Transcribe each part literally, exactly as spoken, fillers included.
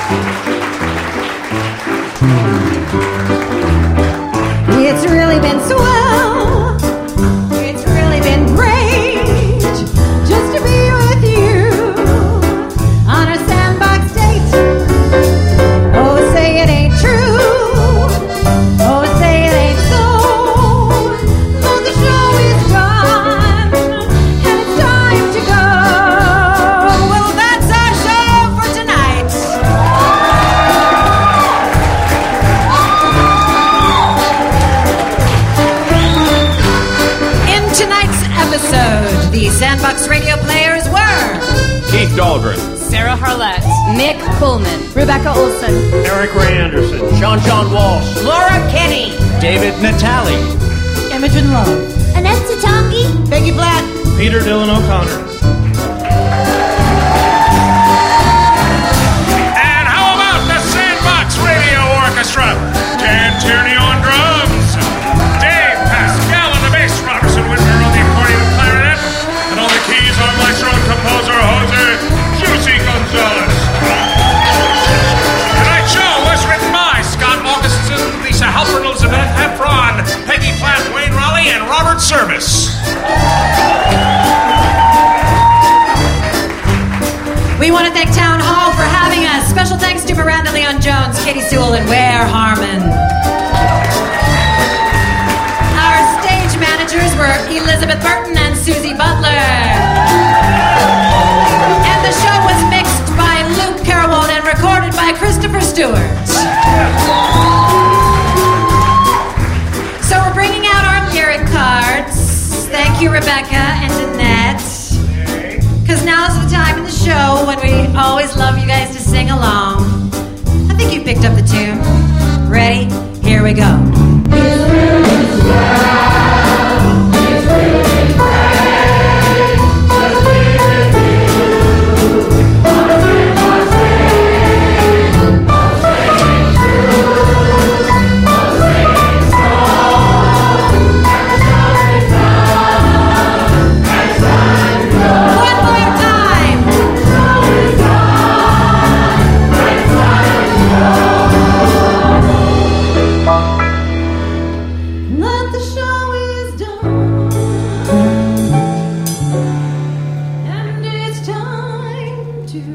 It's really been swell. It's really been great just to be with you on a sandbox date. Oh, say it ain't true. Oh, say it ain't so. But the show is done and it's time to go. Well, that's our show for tonight. In tonight's episode, the Sandbox Radio players were Keith Dahlgren, Sarah Harlett, Mick Pullman, Rebecca Olson, Eric Ray Anderson, Sean John Walsh, Laura Kenny, David Natali, Imogen Love, Annette Tatangi, Peggy Blatt, Peter Dillon O'Connor. And how about the Sandbox Radio Orchestra? Dan Tierney on drums, Dave Pascal on the bass, Robertson Whitmer on the accordion and clarinet, and on the keys our maestro and composer Jose Juicy Gonzalez. Tonight's show was written by Scott Augustin, Lisa Halpern, Elizabeth Heffron, Peggy Platt, Wayne Raleigh, and Robert Service. We want to thank Town Hall for having us. Special thanks to Miranda Leon Jones, Katie Sewell, and Ware Harmon. Our stage managers were Elizabeth Burton and Susie Butler. And the show was mixed by Luke Carrawald and recorded by Christopher Stewart. So we're bringing out our lyric cards. Thank you, Rebecca and Annette. Because now's the time in the show when we always love you guys to sing along. I think you picked up the tune. Ready? Here we go. It's really swell. It's really great. Just be with you. On a sandbox day. I'll say it's true. I'll say it's so. And the show is done. It's time to go. One more time. The show is done. It's time to go. That the show is done, and it's time to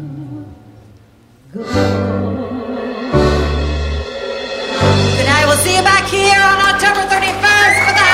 go. Good night. We'll see you back here on October thirty-first for the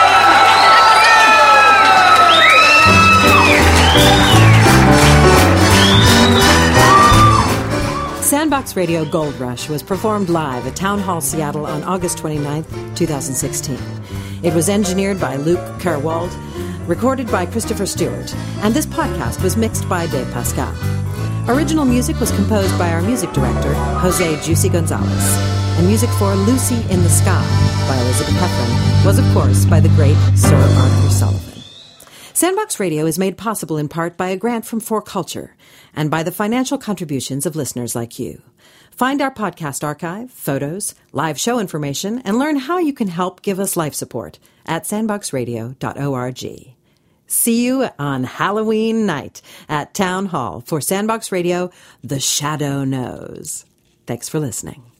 Halloween. Sandbox Radio Gold Rush was performed live at Town Hall Seattle on August twenty-ninth, twenty sixteen. It was engineered by Luke Carrawald, recorded by Christopher Stewart, and this podcast was mixed by Dave Pascal. Original music was composed by our music director, Jose Juicy Gonzalez, and music for Lucy in the Sky by Elizabeth Heffron was, of course, by the great Sir Arthur Sullivan. Sandbox Radio is made possible in part by a grant from For Culture and by the financial contributions of listeners like you. Find our podcast archive, photos, live show information, and learn how you can help give us life support at sandbox radio dot org. See you on Halloween night at Town Hall for Sandbox Radio, The Shadow Knows. Thanks for listening.